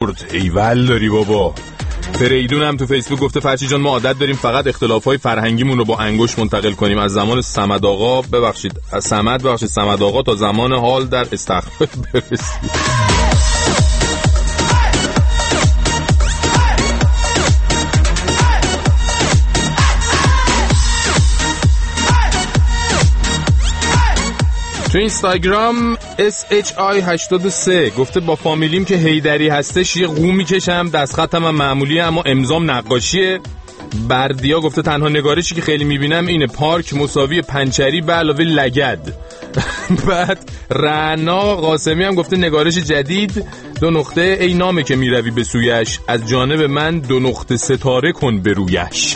برد. ایول داری بابا. فریدون هم تو فیسبوک گفته فرشی جان ما عادت داریم فقط اختلافای فرهنگیمون رو با انگشت منتقل کنیم، از زمان صمد آقا صمد آقا تا زمان حال در استخر برسیم. تو اینستاگرام SHI83 گفته با فامیلیم که هیدری هستش یه قو میکشم، دستخطم هم معمولیه اما امضام نقاشیه. بردیا گفته تنها نگارشی که خیلی میبینم اینه پارک مساوی پنچری به علاوه لگد. بعد رعنا قاسمی هم گفته نگارش جدید 2 نقطه ای نامه که میروی به سویش، از جانب من 2 نقطه ستاره کن به رویش.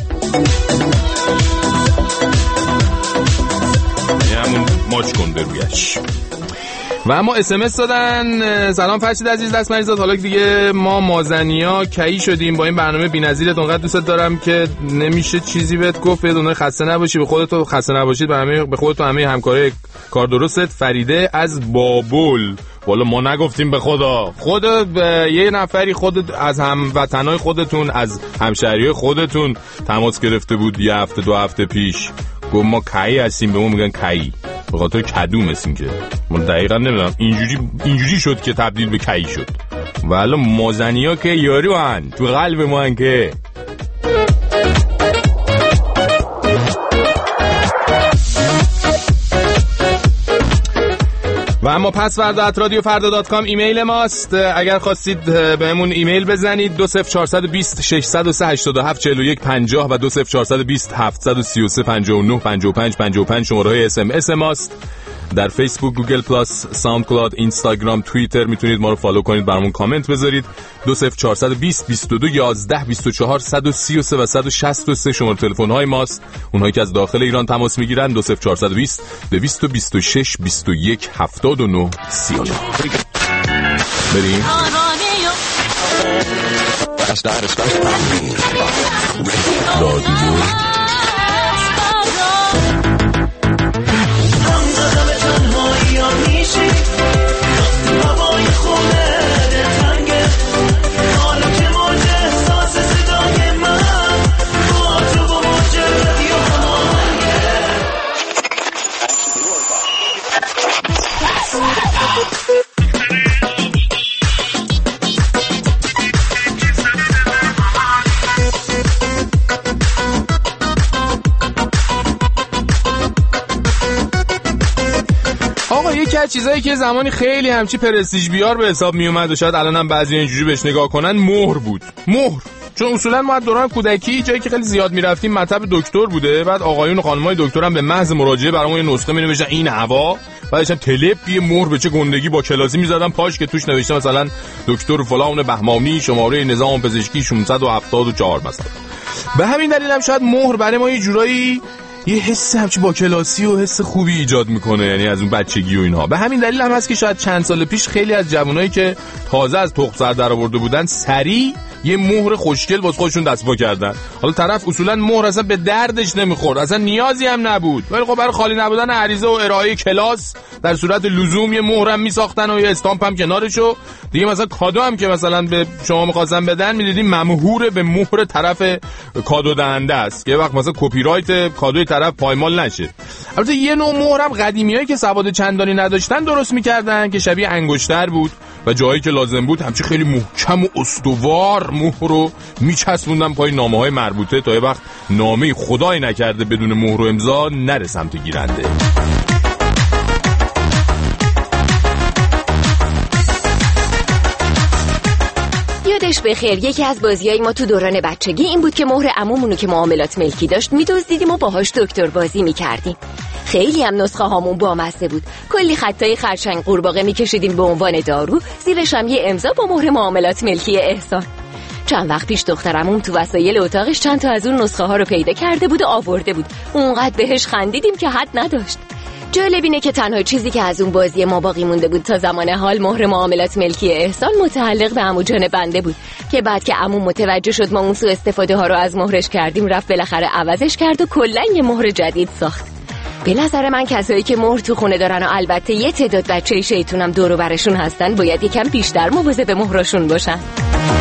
ماچ کن به رویش. و اما SMS دادن. سلام فرشید عزیز، دست مریضات. حالا دیگه ما مازنیا کی شدیم با این برنامه بی‌نظیرت، اونقدر دوست دارم که نمیشه چیزی بهت گفت. بدون خسته نباشی، به خودت خسته نباشید، برنامه به خودت و همه همکارای کار درستت. فریده از بابل. والا ما نگفتیم به خدا، خودت یه نفری خودت از هموطنای خودتون از همشهریای خودتون تماس گرفته بود یه هفته 2 هفته پیش، گفت ما کی هستیم، به ما میگن کی، به خاطر کدوم هستیم که من دقیقا نمیدونم اینجوری شد که تبدیل به کی شد. والا مازنیا که یارو هن تو قلب ما هن که. و اما پسورد @radiofarda.com ایمیل ماست. اگر خواستید بهمون ایمیل بزنید 20420 603 87 41 50 و 20420 733 59 55 55 شماره‌های SMS ماست. در فیسبوک، گوگل پلاس، ساوند کلاود، اینستاگرام، توییتر میتونید ما رو فالو کنید، برامون کامنت بذارید. 20420 22 11 24 133 و 163 شماره تلفن های ماست. اونهایی که از داخل ایران تماس میگیرن 20420 226 21 79 39. بریم. یکی از چیزایی که زمانی خیلی همچی پرستیژ بیار به حساب می اومد و شاید الانم بعضی اینجوری بهش نگاه کنن، مهر بود. مهر، چون اصولا ما دوران کودکی جایی که خیلی زیاد میرفتیم مطب دکتر بوده، بعد آقایون و خانمای دکتر هم به محض مراجعه برامون یه نسخه می‌نوشتن این هوا، بعدش هم تلپ یه مهر به چه گندگی با کلاسی می‌زدن پاش که توش نوشته مثلا دکتر فلان بهمانی شماره نظام پزشکی 674 مثلا. به همین دلیل هم شاید مهر برای ما یه جورایی یه حس همچی با کلاسی و حس خوبی ایجاد میکنه، یعنی از اون بچگی و اینها. به همین دلیل هم هست که شاید چند سال پیش خیلی از جوانایی که تازه از تخم سر در آورده بودن سریع یه مهر خوشگل واسه خودشون دستپا کردن. حالا طرف اصولا مهر اصلا به دردش نمیخورد، اصلا نیازی هم نبود، ولی خب برای خالی نبودن عریضه و ارائه کلاس در صورت لزوم یه مهر هم میساختن و یه استامپ هم کنارشو دیگه. مثلا کادو هم که مثلا به شما می‌خواستن بدن می‌دیدین ممهور به مهر طرف کادو دهنده است، یه وقت مثلا کپی رایت کادوی طرف پایمال نشه. البته یه نوع مهر هم قدیمیایی که سواد چندانی نداشتن درست می‌کردن که شبیه انگشتر بود و جایی که لازم بود همچی خیلی محکم و استوار مهر رو میچسبوندن پای نامه‌های مربوطه تا یه وقت نامه خدای نکرده بدون مهر و امضا نره سمت گیرنده. یادش بخیر یکی از بازیای ما تو دوران بچگی این بود که مهر عمومونو که معاملات ملکی داشت می‌دزدیدیم و باهاش دکتر بازی می‌کردیم. خیلی هم نسخه هامون بامزه بود. کلی خطای خرچنگ قورباغه می‌کشیدیم به عنوان دارو، زیرش هم یه امضا با مهر معاملات ملکی احسان. چند وقت پیش دخترمون تو وسایل اتاقش چند تا از اون نسخه ها رو پیدا کرده بود و آورده بود. اونقدر بهش خندیدیم که حد نداشت. جالب اینه که تنها چیزی که از اون بازی ما باقی مونده بود تا زمان حال مهر معاملات ملکی احسان متعلق به عمو جان بنده بود که بعد که عمو متوجه شد ما اون سوء استفاده ها رو از مهرش کردیم رفت بالاخره عوضش کرد و کلاً یه مهر جدید ساخت. به نظر من کسایی که مهر تو خونه دارن و البته یه تعداد بچه شیطونم دور و برشون هستن باید یکم بیشتر مواظب مهرشون باشن.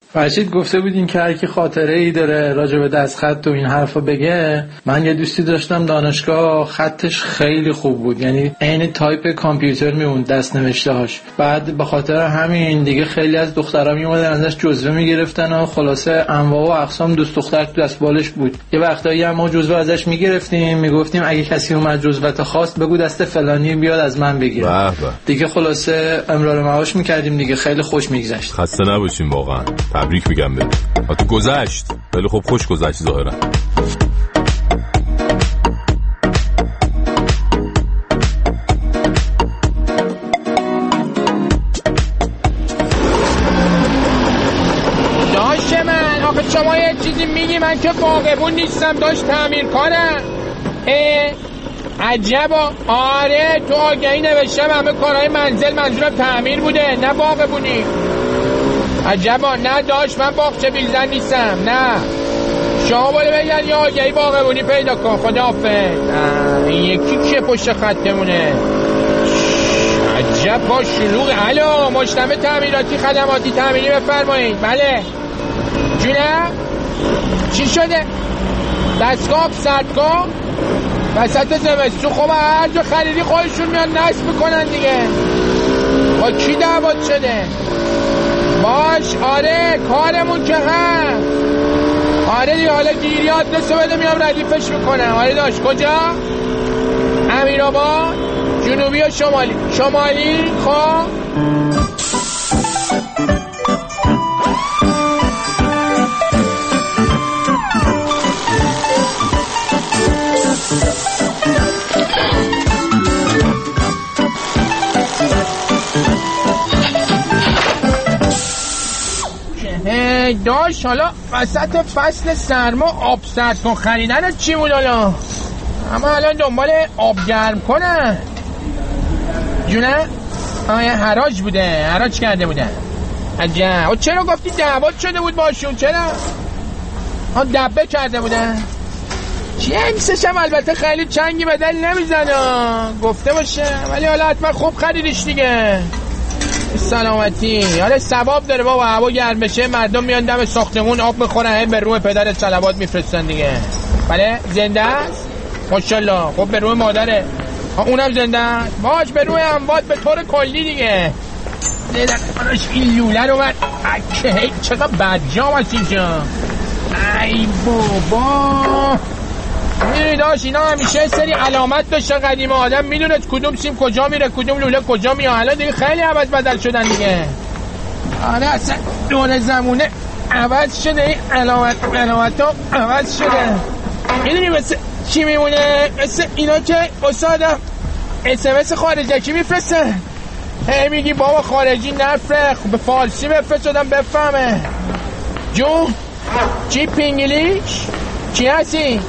فرشید گفته بودین که هر کی خاطره ای داره راجع به دستخط و این حرفا بگه. من یه دوستی داشتم دانشگاه، خطش خیلی خوب بود، یعنی عین تایپ کامپیوتر میموند دست نوشته‌هاش. بعد به خاطر همین دیگه خیلی از دخترا میومدن ازش جزوه میگرفتن و خلاصه انواع و اقسام دوست دختر تو دستبالش بود. یه وقتایی هم ما جزوه ازش میگرفتیم، میگفتیم اگه کسی اومد جزوه خواست بگو دست فلانی بیاد از من بگیره. دیگه خلاصه امرار معاش میکردیم دیگه، خیلی خوش میگذشت. خسته نباشیم واقعا. تبریک میگم بهت. تو گذشت ولی خب خوش گذشت ظاهرا. داش من آخه شما یه چیزی میگی من که باغبون نیستم، داشت تعمیر کارم. عجبا. آره تو آگهی نوشتم همه کارهای منزل منظورم تعمیر بوده نه باغبونی. عجبا. نه داش من باغچه بیلزن نیستم. نه شما باید بگن یا آگهی باغبونی پیدا کن. خداحافظ. این یکی که پشت خطمونه. عجب با شلوغ. الو مجتمع تعمیراتی خدماتی تعمیری بفرمایید. بله جونه چی شده؟ دستگاه سردگاه وسط زمستون. خب هر جا خریدی خودشون میان نصب میکنن دیگه. با کی دعوت شده؟ باش آره کارمون که هست. آره دیگه حالا گیری آدرسو بده میام ردیفش میکنم. آره داشت کجا؟ امیرآباد جنوبی یا شمالی؟ شمالی. خب داش حالا وسط فصل سرما آب سرد کن خریدن چی بود حالا؟ اما الان دنبال آب گرم کنن جونه؟ حراج بوده، حراج کرده بودن. عجب. چرا گفتی دعوت شده بود باشون؟ چرا؟ دبه کرده بودن. جنسش هم البته خیلی چنگی به دل نمیزنه گفته باشه، ولی حالا حتما خوب خریدش دیگه. سلامتی. آره ثواب داره بابا، هوا گرم بشه مردم میان دم ساختمون آب میخورن به روح پدرت صلوات میفرستن دیگه. بله زنده است ماشاءالله. خب به روح مادره اونم زنده است. باش به روح اموات به طور کلی دیگه. دیدنش این لوله رو من چقدر بدجام هست اینجا. ای بابا میدونی داشت اینا همیشه سری علامت داشته قدیم، آدم میدونه کدوم سیم کجا میره کدوم لوله کجا میاد. حالا دیگه خیلی عوض بدل شدن دیگه. آره اصلا دور زمونه عوض شده، این علامت ها عوض شده. میدونی مثل چی میمونه؟ مثل اینا که استادم SMS خارجی میفرسته، هی میگی بابا خارجی نفرخ به فارسی بفرستادم بفهمه. جون چی پینگلیش چی هستی؟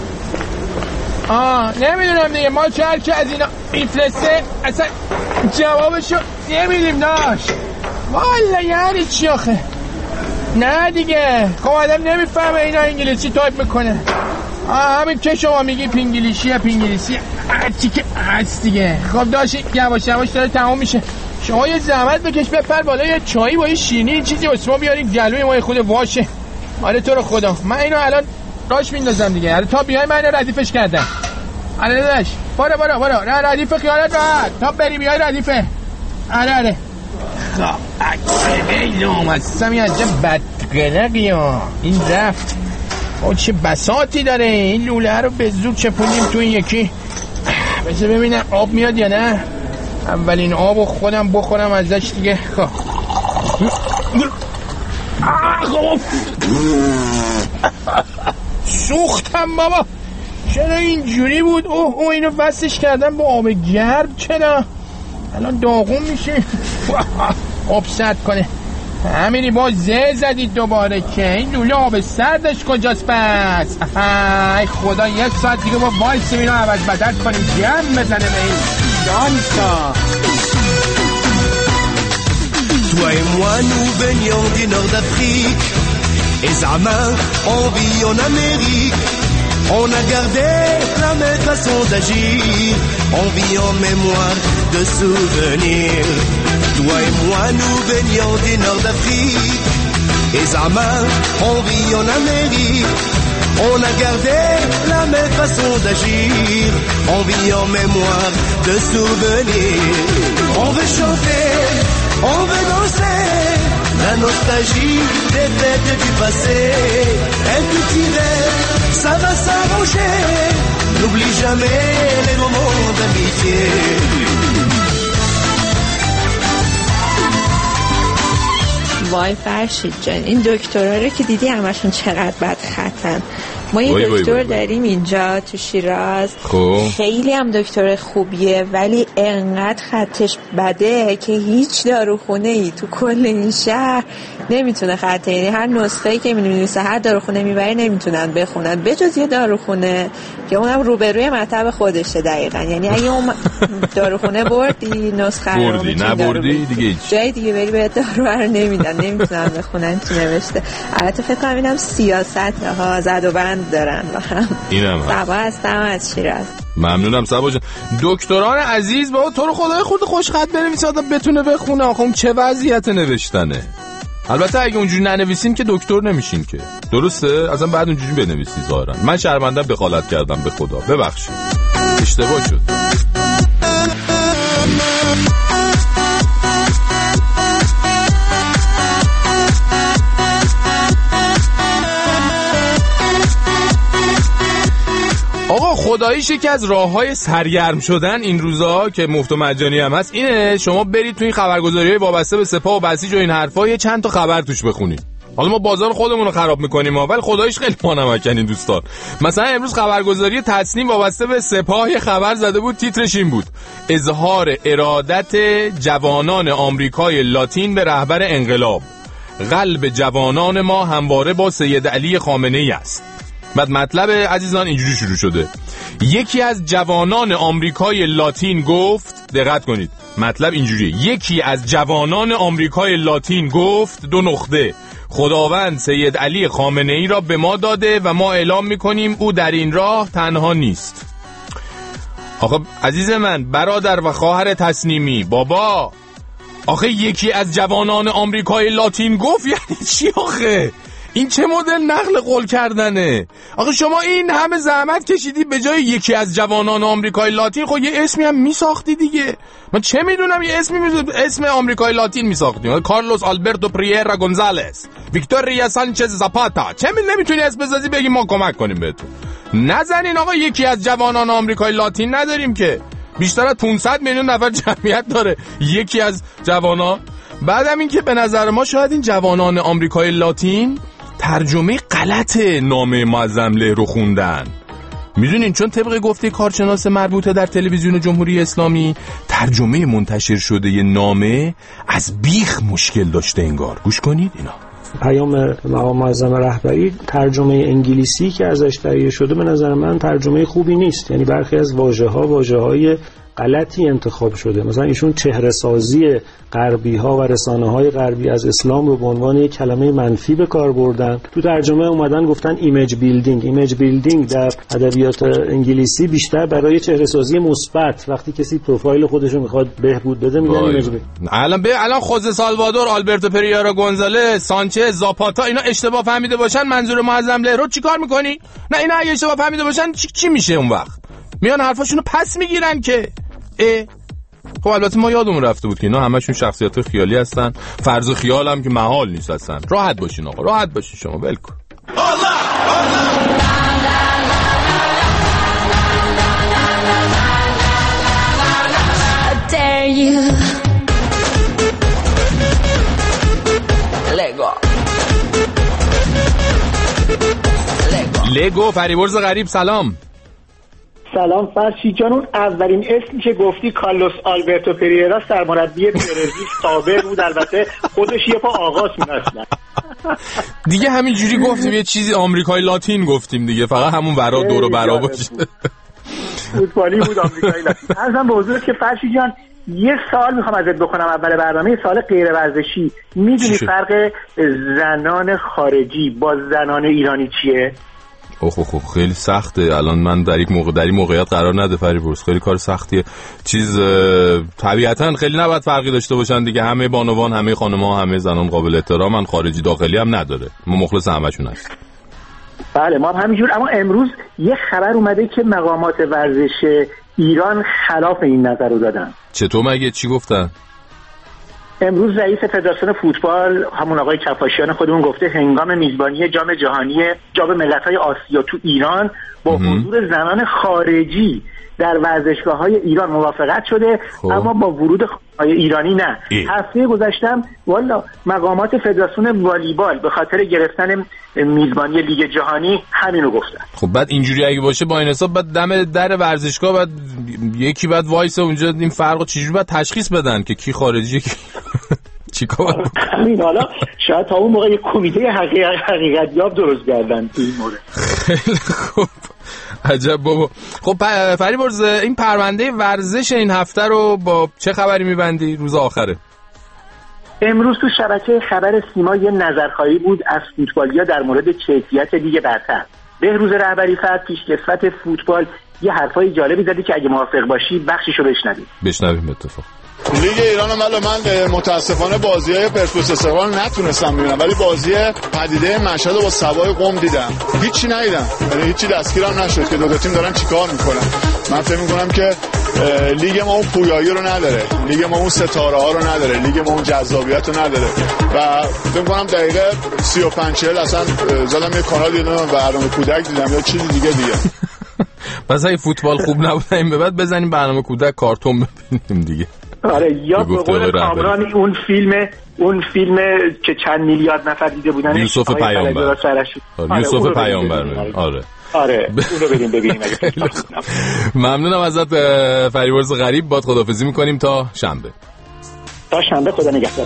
نمیدونم دیگه، ما که هرکی از اینا میفرسته اصلا جوابشو نمیدیم داشت. والا یعنی چی آخه؟ نه دیگه خب آدم نمیفهمه اینا انگلیسی تایپ میکنه. همین که شما میگی پینگلیشی یا پینگلیسی هرچی که هست دیگه. خب داشت یواش یواش داره تمام میشه. شما یه زحمت بکش بپر بالا یه چایی با یه شیرینی چیزی واسه ما بیاریم جلوی ما خود واشه. آره تو رو خدا من اینو الان راش میندازم دیگه. آره تا بیای من ردیفش کردم. آره داداش برو نه ردیف خیالت راحت تا بری بیای ردیفه. آره خب اگه اومد سمی عجب بدقلقی ها این رفت. چه بساطی داره این لوله رو به زود چپونیم تو این یکی. بذار ببینم آب میاد یا نه. اولین آبو خودم بخورم ازش دیگه. خب سوختم بابا. چرا اینجوری بود؟ اینو وصلش کردم با آب گرم. چرا الان داغون میشه؟ آب سرد کنه. همینی با زدید دوباره که این لوله آب سردش کجاست پس؟ ای خدا یک ساعت دیگه با وایسیم اینو عوض بدل کنیم جمع بزنه به این دانسا. Toi et moi nous venions du nord d'Afrique et Zama on vit en Amérique. On a gardé la même façon d'agir, on vit en mémoire de souvenirs. Toi et moi nous venions du nord d'Afrique et Zama, on vit en Amérique. On a gardé la même façon d'agir. On vit en mémoire de souvenirs. On veut chanter, on veut danser. La nostalgie des fêtes du passé. Un petit rêve, ça va s'arranger. N'oublie jamais les moments d'amitié. وای فرشید جان، این دکترها رو که دیدی همشون چقدر بد خطن. ما یه دکتر داریم اینجا تو شیراز، خیلی هم دکتر خوبیه، ولی انقدر خطش بده که هیچ داروخونه ای تو کل این شهر نمیتونه خطه، یعنی هر نسخه‌ای که می‌نویسه هر داروخونه میبره نمیتونن بخونن بجز یه داروخونه که اونم روبروی مطب خودشه دقیقاً. یعنی اگه اون داروخونه بردی نسخه رو بردی نبردی دیگه جای دیگه بری به دارو رو نمیدن، نمیتونن بخونن چی نوشته. البته فکر کنم اینم سیاست ها زد و بند دارن با هم. اینم صبا هستم از شیراز. ممنونم صبا جان. دکتران عزیز بابا تو رو خدای خود خوش خط بنویس آدم بتونه بخونه. آخه چه وضعیت نوشتنه. البته اگه اونجوری ننویسین که دکتر نمیشین که، درسته؟ اصلا بعد اونجوری بنویسی ظاهرا. من شرمنده دخالت کردم، به خدا ببخشید، اشتباه شد. آقا خداییش یکی از راه‌های سرگرم شدن این روزا که مفت و مجانی هم هست اینه شما برید تو این خبرگزاری‌های وابسته به سپاه و بسیج و این حرفا یه چند تا خبر توش بخونید. حالا ما بازار خودمون رو خراب می‌کنیم ولی خداییش خیلی مانمکنین دوستان. مثلا امروز خبرگزاری تصنیم وابسته به سپاه یه خبر زده بود، تیترش این بود: اظهار ارادت جوانان آمریکای لاتین به رهبر انقلاب. قلب جوانان ما همواره با سید علی خامنه‌ای است. بعد مطلب عزیزان اینجوری شروع شده: یکی از جوانان آمریکای لاتین گفت، دقت کنید مطلب اینجوریه، یکی از جوانان آمریکای لاتین گفت : خداوند سید علی خامنه‌ای را به ما داده و ما اعلام میکنیم او در این راه تنها نیست. آخه عزیز من، برادر و خواهر تصنیمی، بابا آخه یکی از جوانان آمریکای لاتین گفت یعنی چی آخه؟ این چه مدل نقل قول کردنه؟ آخه شما این همه زحمت کشیدی به جای یکی از جوانان آمریکای لاتین خب یه اسمی هم میساختی دیگه. من چه میدونم یه اسم آمریکای لاتین میساختی، کارلوس آلبرتو پریرا گونزالز، ویکتوریا سانچز زاپاتا، چه نمیتونی اسم بزنی بگی ما کمک کنیم بهتون؟ نزنین آقا، یکی از جوانان آمریکای لاتین نداریم که، بیشتر از 500 میلیون نفر جمعیت داره یکی از جوانان. بعدم این که به نظر ما شاید این جوانان آمریکای لاتین ترجمه غلط نامه معظم له رو خوندن. میدونین چون طبق گفته کارشناس مربوطه در تلویزیون جمهوری اسلامی ترجمه منتشر شده ی نامه از بیخ مشکل داشته انگار. گوش کنید اینا. پیام مقام معظم رهبری ترجمه انگلیسی که ازش تهیه شده به نظر من ترجمه خوبی نیست. یعنی برخی از واژه‌های غلطی انتخاب شده. مثلا ایشون چهره سازی غربی ها و رسانه های غربی از اسلام رو به عنوان یک کلمه منفی به کار بردن. تو ترجمه اومدن گفتن ایمیج بیلدینگ. ایمیج بیلدینگ در ادبیات انگلیسی بیشتر برای چهره سازی مثبت، وقتی کسی پروفایل خودش رو میخواد بهبود بده میگن ایمیج بیلدینگ. الان خوزه سالوادور، آلبرتو پریرا گونزالز، سانچز، زاپاتا اینا اشتباه فهمیده باشن منظور معظم له رو چیکار میکنی؟ نه اینا اگه اشتباه فهمیده باشن چی میشه اون وقت؟ میان حرفاشونو پس میگیرن که خب البته ما یادمون رفته بود که اینا همشون شخصیت خیالی هستن، فرض و خیال هم که محال نیست هستن. راحت باشین آقا، راحت باشین شما، ول کن. لگو فریبرز غریب سلام. سلام فرشید جان، اون اولین اسمی که گفتی کارلوس آلبرتو پریرا سرمربی برزیل سابق بود، البته خودش یه پا آغاز می‌ناسن دیگه همینجوری گفتیم یه چیزی آمریکای لاتین گفتیم دیگه، فقط همون ورا دور و برا باشه. فوتبالی بود آمریکای لاتین. ارزم به حضورت که فرشید جان یه سوال میخوام ازت بکنم اول برنامه، یه سوال غیر ورزشی. میدونی فرق زنان خارجی با زنان ایرانی چیه؟ اوه خیلی سخته. الان من در این موقعیت قرار نده فریبرز، خیلی کار سختیه. طبیعتا خیلی نباید فرقی داشته باشن دیگه، همه بانوان، همه خانم‌ها، همه زنان قابل احترامن، خارجی داخلی هم نداره، ما مخلص همشون هستیم. بله ما هم همینجور. اما امروز یه خبر اومده که مقامات ورزش ایران خلاف این نظر رو دادن. چطور مگه؟ چی گفتن؟ امروز رئیس فدراسیون فوتبال همون آقای کفاشیان خودمون گفته هنگام میزبانی جام ملت‌های آسیا تو ایران با حضور زنان خارجی در ورزشگاه‌های ایران موافقت شده، اما با ورود خانم‌های ایرانی نه. هفته گذشتم والا مقامات فدراسیون والیبال به خاطر گرفتن میزبانی لیگ جهانی همینو گفتن. خب بعد اینجوری اگه باشه با این حساب بعد دم در ورزشگاه بعد یکی بعد وایسه اونجا این فرقو چجوری بعد تشخیص بدن که کی خارجیه کی چیکار؟ همین حالا شاید تا اون موقع یک کمیته حقیقت یاب درست کردن تو این مورد. خیلی خوب، عجب بابا. خب فریبرز، این پرونده ورزش این هفته رو با چه خبری میبندی؟ روز آخره امروز تو شبکه خبر سیما یه نظرخواهی بود از فوتبالیا در مورد کیفیت لیگ برتر. بهروز رهبری فرد پیشکسوت فوتبال یه حرفای جالبی زدی که اگه موافق باشی بخشیشو بشنویم. اتفاق لیگ ایران من متاسفانه بازی‌های پرسپولیس استقلال نتونستم ببینم، ولی بازی پدیده مشهد رو با سوای قم دیدم، هیچی ندیدم، یعنی هیچی دستگیرم نشد که دو تیم دارن چیکار میکنن. من فکر میکنم که لیگ ما اون پویایی رو نداره، لیگ ما اون ستاره ها رو نداره، لیگ ما اون جذابیت رو نداره و فکر میکنم دقیقه 35-40 اصلا زدم یه کانال دیدم برنامه کودک دیدم یا چیزی دیگه. پس اگه فوتبال خوب نبود این به بعد بزنیم برنامه کودک کارتون ببینیم دیگه. آره، یا به قول کامران اون فیلم که چند میلیارد نفر دیده بودن، یوسف پیامبر. یوسف پیامبر. آره اونو ببینیم اگه. ممنونم ازت فریبرز غریب، باد خداحافظی میکنیم تا شنبه. خدا نگهدار.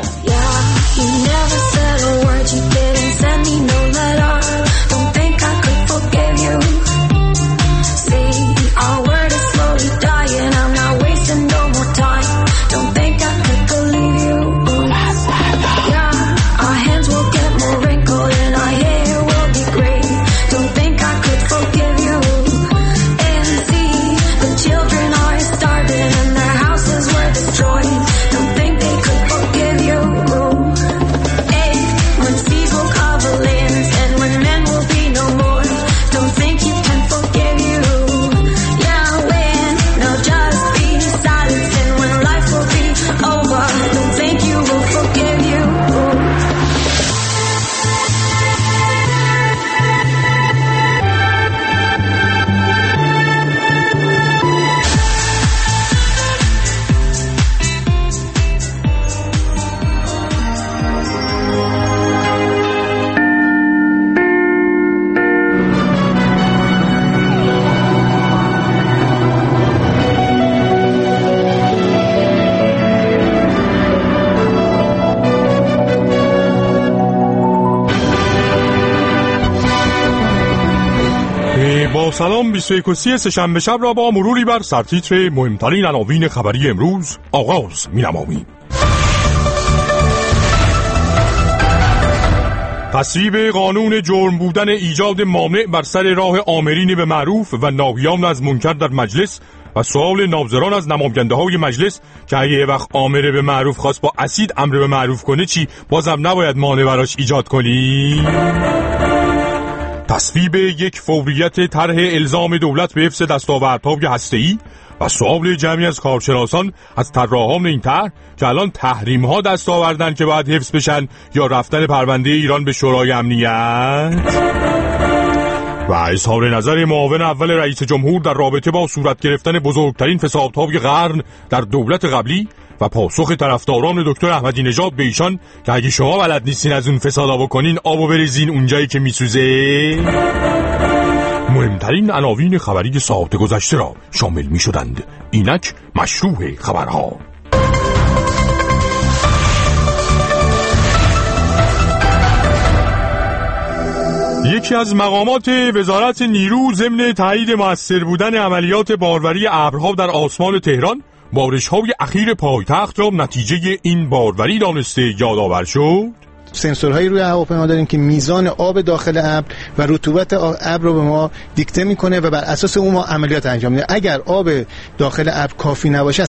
سلام 21 سه‌شنبه شب را با مروری بر سرتیتر مهمترین عناوین خبری امروز آغاز می‌نماییم. تصویب قانون جرم بودن ایجاد مانع بر سر راه آمرین به معروف و ناهیان از منکر در مجلس و سوال ناظران از نماینده‌های مجلس که اگه یه وقت آمر به معروف خواست با اسید امر به معروف کنه چی بازم نباید مانع براش ایجاد کنی؟ تصویب یک فوریت طرح الزام دولت به حفظ دستاوردهای هسته‌ای و سوال جمعی از کارشناسان از طراحان این طرح که الان تحریم‌ها دست آوردن که باید حفظ بشن یا رفتن پرونده ایران به شورای امنیت و اظهار نظر معاون اول رئیس جمهور در رابطه با صورت گرفتن بزرگترین فسادهای قرن در دولت قبلی و پاسخ طرفداران دکتر احمدی نژاد به ایشان که اگه شما بلد نیستین از اون فسادا بکنین آبو بریزین اونجایی که میسوزه. مهمترین عناوین خبری ساعت گذشته را شامل میشدند. اینک مشروع خبرها. یکی از مقامات وزارت نیرو ضمن تایید مؤثر بودن عملیات باروری ابرها در آسمان تهران بارش‌های اخیر پایتخت را نتیجه این باروری دانسته یادآور شد. سنسورهایی روی هواپیما داریم که میزان آب داخل ابر و رطوبت ابر رو به ما دیکته میکنه و بر اساس اون ما عملیات انجام میدیم. اگر آب داخل ابر کافی نباشه